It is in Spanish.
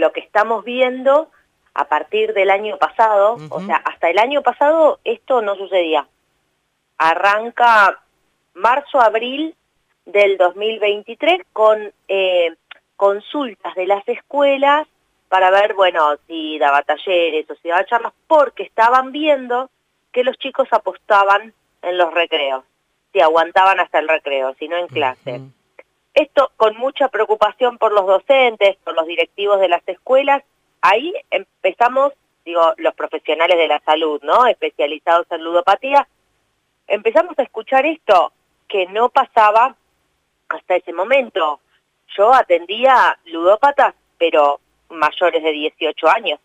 lo que estamos viendo a partir del año pasado, o sea, hasta el año pasado esto no sucedía. Arranca marzo, abril del 2023 con consultas de las escuelas para ver, bueno, si daba talleres o si daba charlas, porque estaban viendo que los chicos apostaban en los recreos, si aguantaban hasta el recreo, si no en clase. Esto con mucha preocupación por los docentes, por los directivos de las escuelas. Ahí empezamos, digo, los profesionales de la salud, ¿no?, especializados en ludopatía, empezamos a escuchar esto que no pasaba hasta ese momento. Yo atendía ludópatas, pero mayores de 18 años.